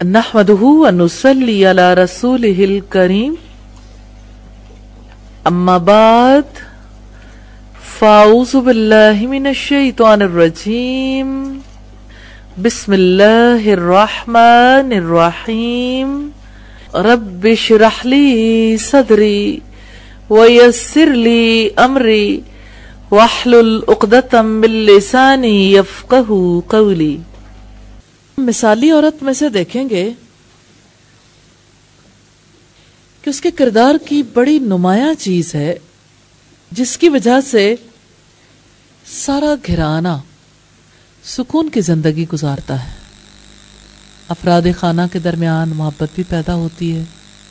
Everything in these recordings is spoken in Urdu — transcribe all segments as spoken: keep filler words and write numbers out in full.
نحمده ونصلي على رسوله الكريم اما بعد فاعوذ بالله من الشيطان الرجيم بسم الله الرحمن الرحيم رب اشرح لي صدري ويسر لي امري واحلل عقدة من لساني يفقهوا قولي۔ مثالی عورت میں سے دیکھیں گے کہ اس کے کردار کی بڑی نمایاں چیز ہے جس کی وجہ سے سارا گھرانہ سکون کی زندگی گزارتا ہے، افراد خانہ کے درمیان محبت بھی پیدا ہوتی ہے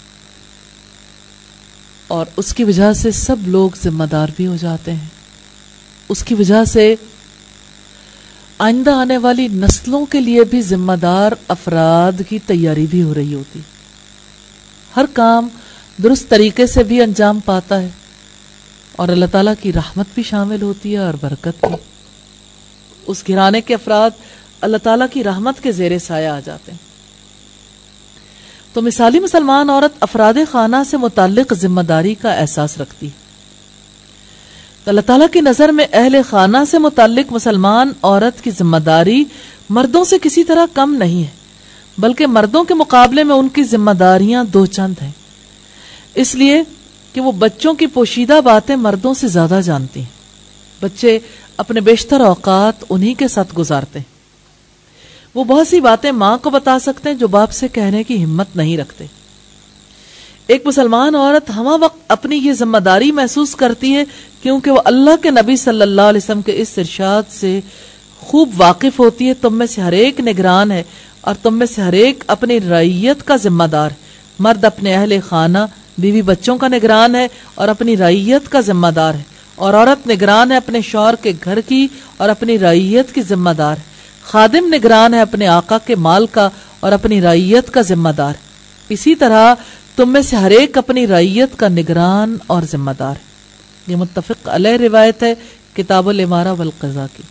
اور اس کی وجہ سے سب لوگ ذمہ دار بھی ہو جاتے ہیں، اس کی وجہ سے آئندہ آنے والی نسلوں کے لیے بھی ذمہ دار افراد کی تیاری بھی ہو رہی ہوتی، ہر کام درست طریقے سے بھی انجام پاتا ہے اور اللہ تعالیٰ کی رحمت بھی شامل ہوتی ہے اور برکت بھی۔ اس گھرانے کے افراد اللہ تعالیٰ کی رحمت کے زیر سایہ آ جاتے ہیں۔ تو مثالی مسلمان عورت افراد خانہ سے متعلق ذمہ داری کا احساس رکھتی ہے۔ اللہ تعالیٰ کی نظر میں اہل خانہ سے متعلق مسلمان عورت کی ذمہ داری مردوں سے کسی طرح کم نہیں ہے، بلکہ مردوں کے مقابلے میں ان کی ذمہ داریاں دو چند ہیں، اس لیے کہ وہ بچوں کی پوشیدہ باتیں مردوں سے زیادہ جانتی ہیں۔ بچے اپنے بیشتر اوقات انہی کے ساتھ گزارتے ہیں، وہ بہت سی باتیں ماں کو بتا سکتے ہیں جو باپ سے کہنے کی ہمت نہیں رکھتے۔ ایک مسلمان عورت ہمہ وقت اپنی یہ ذمہ داری محسوس کرتی ہے کیونکہ وہ اللہ کے نبی صلی اللہ علیہ وسلم کے اس ارشاد سے خوب واقف ہوتی ہے، تم میں سے ہر ایک نگران ہے اور تم میں سے ہر ایک اپنی رعیت کا ذمہ دار ہے۔ مرد اپنے اہل خانہ بیوی بچوں کا نگران ہے اور اپنی رعیت کا ذمہ دار ہے، اور عورت نگران ہے اپنے شوہر کے گھر کی اور اپنی رعیت کی ذمہ دار ہے۔ خادم نگران ہے اپنے آقا کے مال کا اور اپنی رعیت کا ذمہ دار ہے۔ اسی طرح تم میں سے ہر ایک اپنی رعیت کا نگران اور ذمہ دار ہے۔ یہ متفق علیہ روایت ہے کتاب الامارہ والقضاء کی۔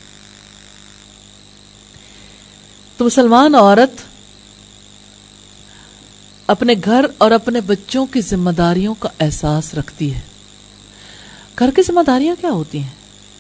تو مسلمان عورت اپنے گھر اور اپنے بچوں کی ذمہ داریوں کا احساس رکھتی ہے۔ گھر کی ذمہ داریاں کیا ہوتی ہیں؟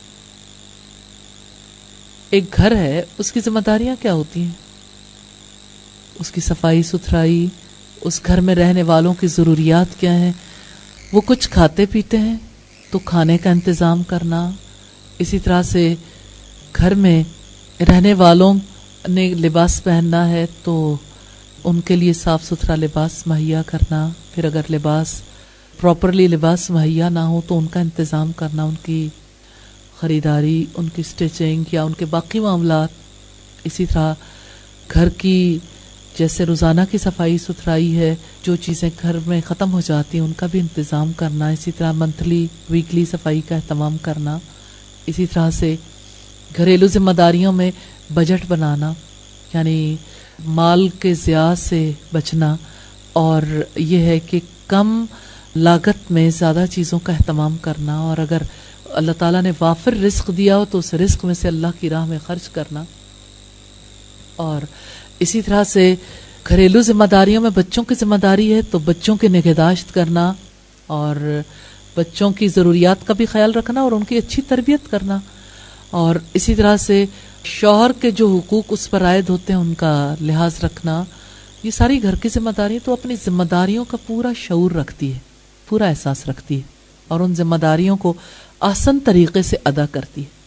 ایک گھر ہے، اس کی ذمہ داریاں کیا ہوتی ہیں؟ اس کی صفائی ستھرائی، اس گھر میں رہنے والوں کی ضروریات کیا ہیں، وہ کچھ کھاتے پیتے ہیں تو کھانے کا انتظام کرنا، اسی طرح سے گھر میں رہنے والوں نے لباس پہننا ہے تو ان کے لیے صاف ستھرا لباس مہیا کرنا، پھر اگر لباس پراپرلی لباس مہیا نہ ہو تو ان کا انتظام کرنا، ان کی خریداری، ان کی سٹیچنگ یا ان کے باقی معاملات، اسی طرح گھر کی جیسے روزانہ کی صفائی ستھرائی ہے، جو چیزیں گھر میں ختم ہو جاتی ہیں ان کا بھی انتظام کرنا، اسی طرح منتھلی ویکلی صفائی کا اہتمام کرنا، اسی طرح سے گھریلو ذمہ داریوں میں بجٹ بنانا، یعنی مال کے ضیاع سے بچنا، اور یہ ہے کہ کم لاگت میں زیادہ چیزوں کا اہتمام کرنا، اور اگر اللہ تعالیٰ نے وافر رزق دیا ہو تو اس رزق میں سے اللہ کی راہ میں خرچ کرنا، اور اسی طرح سے گھریلو ذمہ داریوں میں بچوں کی ذمہ داری ہے تو بچوں کی نگہداشت کرنا اور بچوں کی ضروریات کا بھی خیال رکھنا اور ان کی اچھی تربیت کرنا، اور اسی طرح سے شوہر کے جو حقوق اس پر عائد ہوتے ہیں ان کا لحاظ رکھنا، یہ ساری گھر کی ذمہ داری تو اپنی ذمہ داریوں کا پورا شعور رکھتی ہے، پورا احساس رکھتی ہے اور ان ذمہ داریوں کو آسان طریقے سے ادا کرتی ہے۔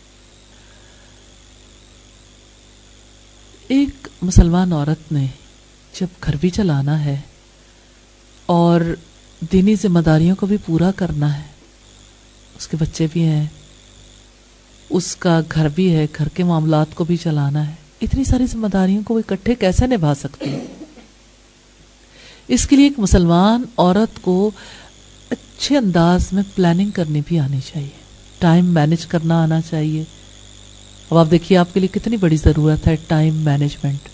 ایک مسلمان عورت نے جب گھر بھی چلانا ہے اور دینی ذمہ داریوں کو بھی پورا کرنا ہے، اس کے بچے بھی ہیں، اس کا گھر بھی ہے، گھر کے معاملات کو بھی چلانا ہے، اتنی ساری ذمہ داریوں کو وہ اکٹھے کیسے نبھا سکتی ہے؟ اس کے لیے ایک مسلمان عورت کو اچھے انداز میں پلاننگ کرنی بھی آنی چاہیے، ٹائم مینج کرنا آنا چاہیے۔ اب آپ دیکھیے آپ کے لیے کتنی بڑی ضرورت ہے ٹائم مینجمنٹ،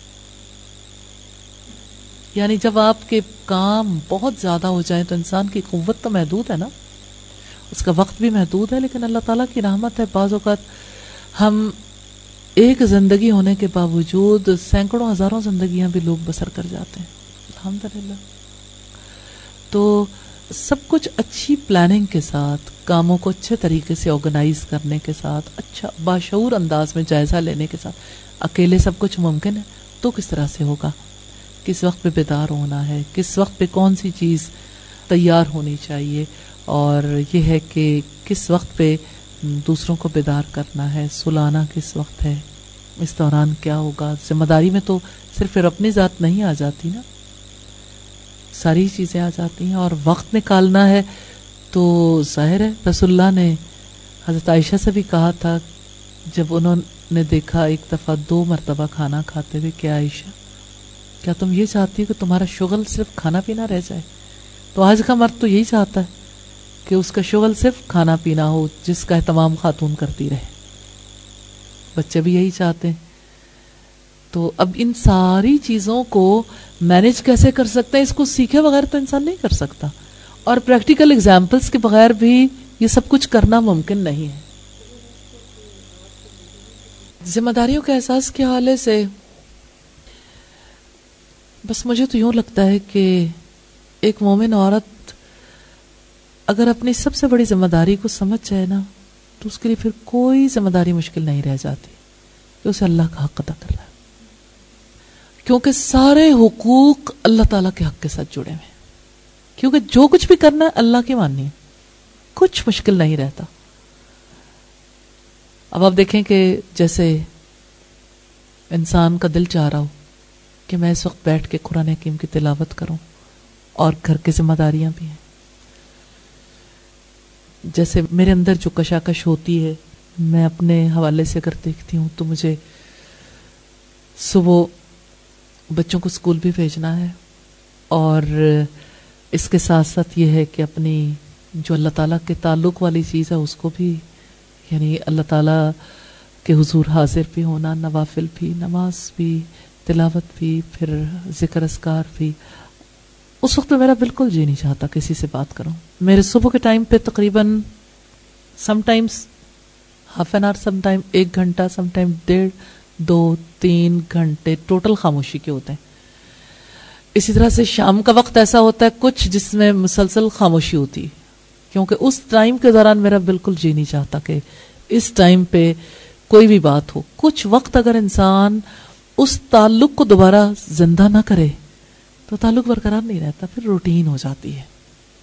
یعنی جب آپ کے کام بہت زیادہ ہو جائیں تو انسان کی قوت تو محدود ہے نا، اس کا وقت بھی محدود ہے، لیکن اللہ تعالیٰ کی رحمت ہے بعض اوقات ہم ایک زندگی ہونے کے باوجود سینکڑوں ہزاروں زندگیاں بھی لوگ بسر کر جاتے ہیں الحمدللہ. تو سب کچھ اچھی پلاننگ کے ساتھ، کاموں کو اچھے طریقے سے آرگنائز کرنے کے ساتھ، اچھا باشعور انداز میں جائزہ لینے کے ساتھ. اکیلے سب کچھ ممکن ہے تو کس طرح سے ہوگا؟ کس وقت پہ بیدار ہونا ہے، کس وقت پہ کون سی چیز تیار ہونی چاہیے، اور یہ ہے کہ کس وقت پہ دوسروں کو بیدار کرنا ہے، سلانا کس وقت ہے، اس دوران کیا ہوگا. ذمہ داری میں تو صرف پھر اپنی ذات نہیں آ جاتی نا، ساری چیزیں آ جاتی ہیں. اور وقت نکالنا ہے تو ظاہر ہے رسول اللہ نے حضرت عائشہ سے بھی کہا تھا جب انہوں نے دیکھا ایک دفعہ دو مرتبہ کھانا کھاتے ہوئے، کہ عائشہ کیا تم یہ چاہتی ہو کہ تمہارا شغل صرف کھانا پینا رہ جائے؟ تو آج کا مرد تو یہی چاہتا ہے کہ اس کا شغل صرف کھانا پینا ہو، جس کا اہتمام خاتون کرتی رہے. بچے بھی یہی چاہتے ہیں. تو اب ان ساری چیزوں کو مینج کیسے کر سکتے ہیں؟ اس کو سیکھے بغیر تو انسان نہیں کر سکتا، اور پریکٹیکل ایگزامپلس کے بغیر بھی یہ سب کچھ کرنا ممکن نہیں ہے. ذمہ داریوں کے احساس کے حوالے سے بس مجھے تو یوں لگتا ہے کہ ایک مومن عورت اگر اپنی سب سے بڑی ذمہ داری کو سمجھ جائے نا، تو اس کے لیے پھر کوئی ذمہ داری مشکل نہیں رہ جاتی کہ اسے اللہ کا حق ادا کر رہا ہے، کیونکہ سارے حقوق اللہ تعالیٰ کے حق کے ساتھ جڑے ہوئے ہیں. کیونکہ جو کچھ بھی کرنا ہے اللہ کی ماننی ہے، کچھ مشکل نہیں رہتا. اب آپ دیکھیں کہ جیسے انسان کا دل چاہ رہا ہو کہ میں اس وقت بیٹھ کے قرآن حکیم کی تلاوت کروں، اور گھر کی ذمہ داریاں بھی ہیں. جیسے میرے اندر جو کشاکش ہوتی ہے، میں اپنے حوالے سے اگر دیکھتی ہوں تو مجھے صبح بچوں کو اسکول بھی بھیجنا ہے، اور اس کے ساتھ ساتھ یہ ہے کہ اپنی جو اللہ تعالیٰ کے تعلق والی چیز ہے اس کو بھی، یعنی اللہ تعالیٰ کے حضور حاضر بھی ہونا، نوافل بھی، نماز بھی، تلاوت بھی، پھر ذکر اذکار بھی. اس وقت میرا بالکل جی نہیں چاہتا کسی سے بات کروں. میرے صبح کے ٹائم پہ تقریباً some times half an hour, some time ایک گھنٹہ، سم ٹائم ڈیڑھ دو تین گھنٹے ٹوٹل خاموشی کے ہوتے ہیں. اسی طرح سے شام کا وقت ایسا ہوتا ہے کچھ جس میں مسلسل خاموشی ہوتی، کیونکہ اس ٹائم کے دوران میرا بالکل جی نہیں چاہتا کہ اس ٹائم پہ کوئی بھی بات ہو. کچھ وقت اگر انسان اس تعلق کو دوبارہ زندہ نہ کرے تو تعلق برقرار نہیں رہتا، پھر روٹین ہو جاتی ہے.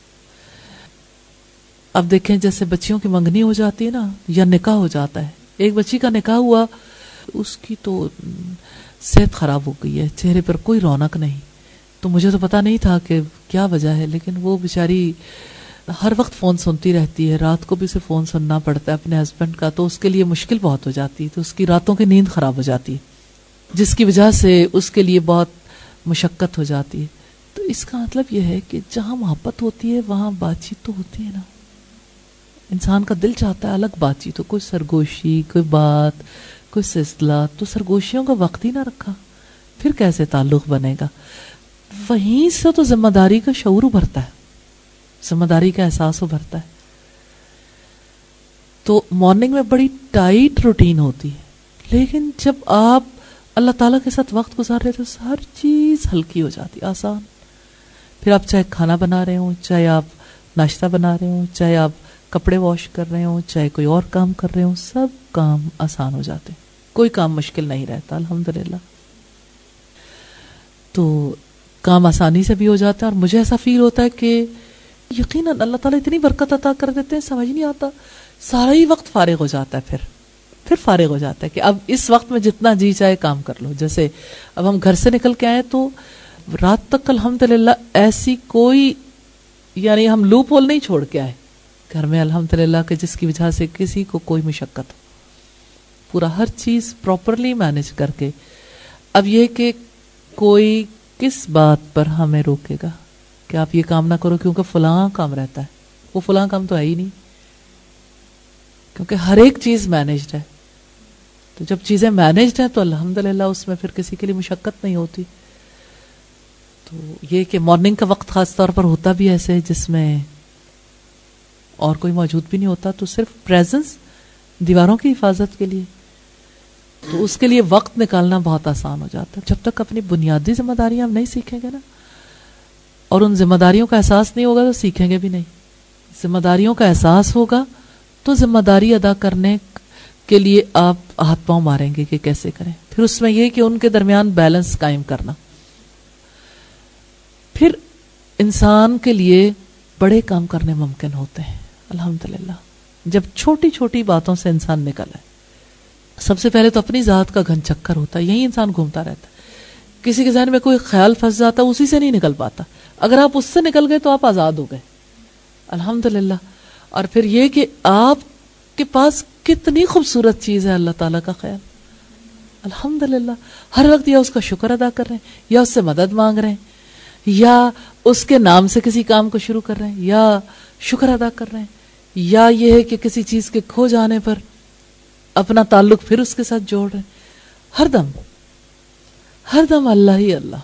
اب دیکھیں جیسے بچیوں کی منگنی ہو جاتی ہے نا، یا نکاح ہو جاتا ہے. ایک بچی کا نکاح ہوا، اس کی تو صحت خراب ہو گئی ہے، چہرے پر کوئی رونق نہیں. تو مجھے تو پتا نہیں تھا کہ کیا وجہ ہے، لیکن وہ بیچاری ہر وقت فون سنتی رہتی ہے، رات کو بھی اسے فون سننا پڑتا ہے اپنے ہسبینڈ کا، تو اس کے لیے مشکل بہت ہو جاتی ہے. تو اس کی راتوں کی نیند خراب ہو جاتی ہے، جس کی وجہ سے اس کے لیے بہت مشقت ہو جاتی ہے. تو اس کا مطلب یہ ہے کہ جہاں محبت ہوتی ہے وہاں بات چیت تو ہوتی ہے نا. انسان کا دل چاہتا ہے الگ بات چیت ہو، کوئی سرگوشی، کوئی بات، کوئی سلسلہ. تو سرگوشیوں کا وقت ہی نہ رکھا، پھر کیسے تعلق بنے گا؟ وہیں سے تو ذمہ داری کا شعور ابھرتا ہے، ذمہ داری کا احساس ابھرتا ہے. تو مارننگ میں بڑی ٹائٹ روٹین ہوتی ہے، لیکن جب آپ اللہ تعالیٰ کے ساتھ وقت گزار رہے تو ہر چیز ہلکی ہو جاتی، آسان. پھر آپ چاہے کھانا بنا رہے ہوں، چاہے آپ ناشتہ بنا رہے ہوں، چاہے آپ کپڑے واش کر رہے ہوں، چاہے کوئی اور کام کر رہے ہوں، سب کام آسان ہو جاتے، کوئی کام مشکل نہیں رہتا الحمدللہ. تو کام آسانی سے بھی ہو جاتا ہے. اور مجھے ایسا فیل ہوتا ہے کہ یقیناً اللہ تعالیٰ اتنی برکت عطا کر دیتے ہیں، سمجھ نہیں آتا. سارا ہی وقت فارغ ہو جاتا ہے، پھر پھر فارغ ہو جاتا ہے کہ اب اس وقت میں جتنا جی چاہے کام کر لو. جیسے اب ہم گھر سے نکل کے آئے تو رات تک الحمدللہ ایسی کوئی، یعنی ہم لوپ ہول نہیں چھوڑ کے آئے گھر میں الحمدللہ کہ جس کی وجہ سے کسی کو کوئی مشقت ہو. پورا ہر چیز پراپرلی مینج کر کے. اب یہ کہ کوئی کس بات پر ہمیں روکے گا کہ آپ یہ کام نہ کرو کیونکہ فلاں کام رہتا ہے؟ وہ فلاں کام تو ہے ہی نہیں، کیونکہ ہر ایک چیز مینجڈ ہے. تو جب چیزیں مینجڈ ہیں تو الحمدللہ اس میں پھر کسی کے لیے مشقت نہیں ہوتی. تو یہ کہ مارننگ کا وقت خاص طور پر ہوتا بھی ایسے ہے جس میں اور کوئی موجود بھی نہیں ہوتا، تو صرف پریزنس دیواروں کی حفاظت کے لیے. تو اس کے لیے وقت نکالنا بہت آسان ہو جاتا ہے. جب تک اپنی بنیادی ذمہ داریاں ہم نہیں سیکھیں گے نا، اور ان ذمہ داریوں کا احساس نہیں ہوگا تو سیکھیں گے بھی نہیں. ذمہ داریوں کا احساس ہوگا تو ذمہ داری ادا کرنے کے لیے آپ ہاتھ پاؤں ماریں گے کہ کیسے کریں. پھر اس میں یہ کہ ان کے درمیان بیلنس قائم کرنا. پھر انسان کے لیے بڑے کام کرنے ممکن ہوتے ہیں الحمدللہ جب چھوٹی چھوٹی باتوں سے انسان نکل آئے. سب سے پہلے تو اپنی ذات کا گھن چکر ہوتا ہے، یہی انسان گھومتا رہتا ہے. کسی کے ذہن میں کوئی خیال پھنس جاتا ہے، اسی سے نہیں نکل پاتا. اگر آپ اس سے نکل گئے تو آپ آزاد ہو گئے الحمدللہ. اور پھر یہ کہ آپ کے پاس کتنی خوبصورت چیز ہے اللہ تعالیٰ کا خیال الحمدللہ. ہر وقت یا اس کا شکر ادا کر رہے ہیں، یا اس سے مدد مانگ رہے ہیں، یا اس کے نام سے کسی کام کو شروع کر رہے ہیں، یا شکر ادا کر رہے ہیں، یا یہ ہے کہ کسی چیز کے کھو جانے پر اپنا تعلق پھر اس کے ساتھ جوڑ رہے ہیں. ہر دم ہر دم اللہ ہی اللہ.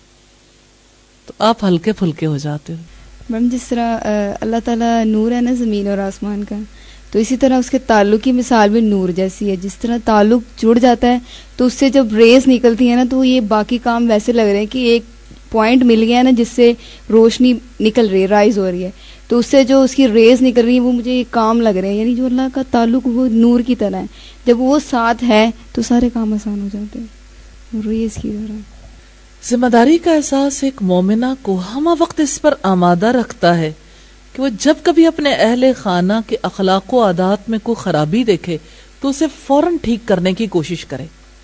تو آپ ہلکے پھلکے ہو جاتے ہو. میم جس طرح اللہ تعالیٰ نور ہے نا زمین اور آسمان کا، تو اسی طرح اس کے تعلق کی مثال بھی نور جیسی ہے. جس طرح تعلق جڑ جاتا ہے تو اس سے جب ریز نکلتی ہیں نا تو یہ باقی کام ویسے لگ رہے ہیں کہ ایک پوائنٹ مل گیا نا جس سے روشنی نکل رہی ہے، رائز ہو رہی ہے. تو اس سے جو اس کی ریز نکل رہی ہیں وہ مجھے کام لگ رہے ہیں. یعنی جو اللہ کا تعلق وہ نور کی طرح ہے، جب وہ ساتھ ہے تو سارے کام آسان ہو جاتے ہیں ریز کی طرح. ذمہ داری کا احساس ایک مومنہ کو ہمہ وقت اس پر آمادہ رکھتا ہے کہ وہ جب کبھی اپنے اہل خانہ کے اخلاق و عادات میں کوئی خرابی دیکھے تو اسے فوراً ٹھیک کرنے کی کوشش کرے.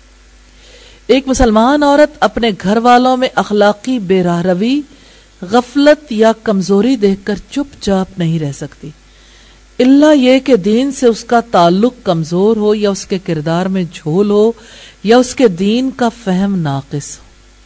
ایک مسلمان عورت اپنے گھر والوں میں اخلاقی بے راہ روی، غفلت یا کمزوری دیکھ کر چپ چاپ نہیں رہ سکتی، الا یہ کہ دین سے اس کا تعلق کمزور ہو، یا اس کے کردار میں جھول ہو، یا اس کے دین کا فہم ناقص ہو.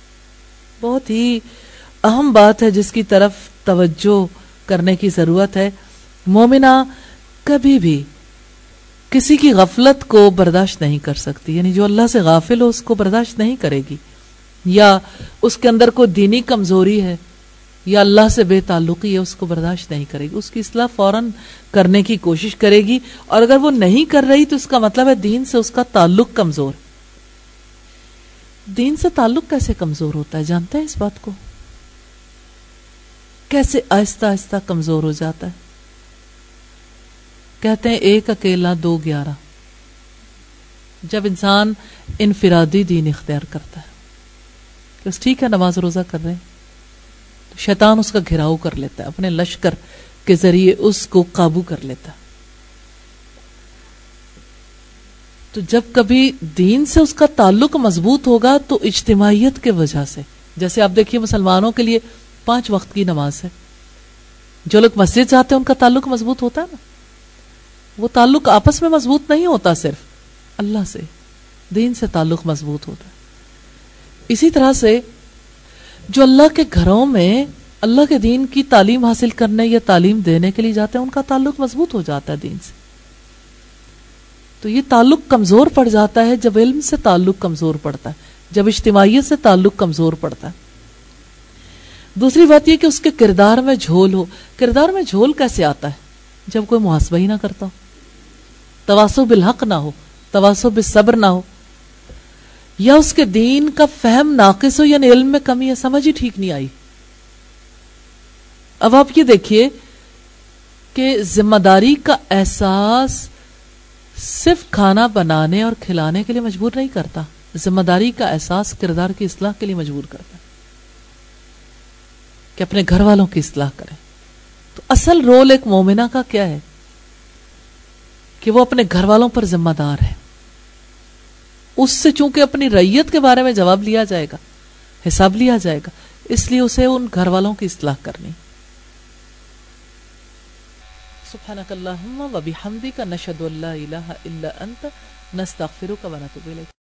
بہت ہی اہم بات ہے جس کی طرف توجہ کرنے کی ضرورت ہے. مومنہ کبھی بھی کسی کی غفلت کو برداشت نہیں کر سکتی. یعنی جو اللہ سے غافل ہو اس کو برداشت نہیں کرے گی، یا اس کے اندر کوئی دینی کمزوری ہے یا اللہ سے بے تعلقی ہے اس کو برداشت نہیں کرے گی. اس کی اصلاح فوراً کرنے کی کوشش کرے گی، اور اگر وہ نہیں کر رہی تو اس کا مطلب ہے دین سے اس کا تعلق کمزور. دین سے تعلق کیسے کمزور ہوتا ہے جانتے ہیں اس بات کو؟ کیسے آہستہ آہستہ کمزور ہو جاتا ہے؟ کہتے ہیں ایک اکیلا دو گیارہ. جب انسان انفرادی دین اختیار کرتا ہے، بس ٹھیک ہے نماز روزہ کر رہے ہیں، تو شیطان اس کا گھراؤ کر لیتا ہے، اپنے لشکر کے ذریعے اس کو قابو کر لیتا ہے. تو جب کبھی دین سے اس کا تعلق مضبوط ہوگا تو اجتماعیت کے وجہ سے، جیسے آپ دیکھیے مسلمانوں کے لیے پانچ وقت کی نماز ہے. جو لوگ مسجد جاتے ہیں ان کا تعلق مضبوط ہوتا ہے نا. وہ تعلق آپس میں مضبوط نہیں ہوتا، صرف اللہ سے، دین سے تعلق مضبوط ہوتا ہے. اسی طرح سے جو اللہ کے گھروں میں اللہ کے دین کی تعلیم حاصل کرنے یا تعلیم دینے کے لیے جاتے ہیں ان کا تعلق مضبوط ہو جاتا ہے دین سے. تو یہ تعلق کمزور پڑ جاتا ہے جب علم سے تعلق کمزور پڑتا ہے، جب اجتماعیت سے تعلق کمزور پڑتا ہے. دوسری بات یہ کہ اس کے کردار میں جھول ہو. کردار میں جھول کیسے آتا ہے؟ جب کوئی محاسبہ ہی نہ کرتا ہو، تواصو بالحق نہ ہو، تواصو بالصبر نہ ہو، یا اس کے دین کا فہم ناقص ہو، یعنی علم میں کمی ہے، سمجھ ہی ٹھیک نہیں آئی. اب آپ یہ دیکھیے کہ ذمہ داری کا احساس صرف کھانا بنانے اور کھلانے کے لیے مجبور نہیں کرتا، ذمہ داری کا احساس کردار کی اصلاح کے لیے مجبور کرتا ہے کہ اپنے گھر والوں کی اصلاح کرے. تو اصل رول ایک مومنہ کا کیا ہے کہ وہ اپنے گھر والوں پر ذمہ دار ہے. اس سے چونکہ اپنی رعیت کے بارے میں جواب لیا جائے گا، حساب لیا جائے گا، اس لیے اسے ان گھر والوں کی اصلاح کرنی. سبحانک اللہم و بحمدک نشہد ان لا الہ الا انت نستغفرک و نتوب الیک.